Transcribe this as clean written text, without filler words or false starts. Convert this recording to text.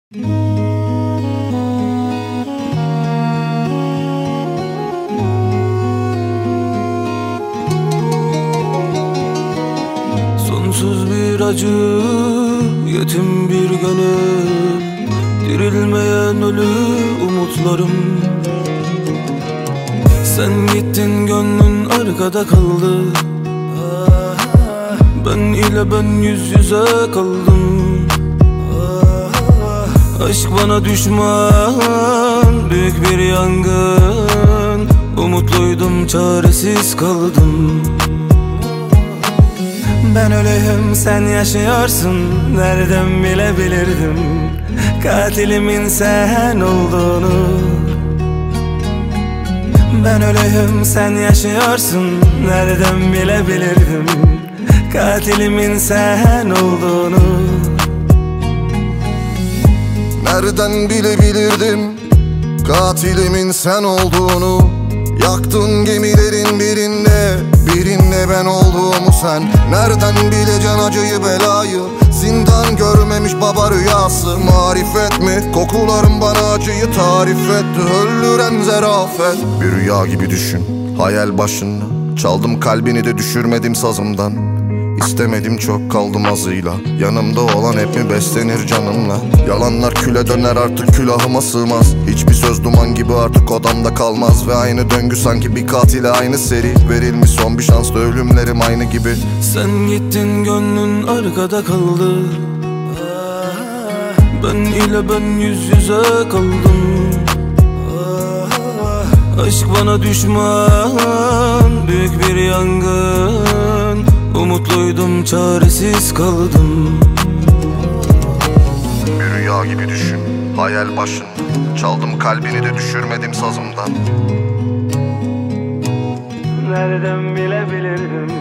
Sonsuz bir acı, yetim bir gönül, dirilmeyen ölü umutlarım. Sen gittin, gönlün arkada kaldı. Ben ile ben yüz yüze kaldım. Aşk bana düşman, büyük bir yangın. Umutluydum, çaresiz kaldım. Ben öleyim, sen yaşıyorsun. Nereden bilebilirdim katilimin sen olduğunu. Ben öleyim, sen yaşıyorsun. Nereden bilebilirdim katilimin sen olduğunu. Nereden bilebilirdim katilimin sen olduğunu. Yaktın gemilerin birinde ben olduğumu sen. Nereden bileceksin acıyı belayı? Zindan görmemiş baba rüyası. Marifet mi? Kokularım bana acıyı tarif etti. Öldüren zerafet. Bir rüya gibi düşün, hayal başında. Çaldım kalbini de düşürmedim sazımdan. İstemedim, çok kaldım azıyla. Yanımda olan hep mi beslenir canımla? Yalanlar küle döner, artık külahıma sığmaz. Hiçbir söz duman gibi artık odamda kalmaz. Ve aynı döngü sanki bir katile aynı seri. Verilmiş son bir şansla ölümlerim aynı gibi. Sen gittin, gönlün arkada kaldı. Ben ile ben yüz yüze kaldım. Aşk bana düşman, büyük bir yangın. Umutluydum, çaresiz kaldım. Bir rüya gibi düşün, hayal başında. Çaldım kalbini de düşürmedim sazımdan. Nereden bilebilirdim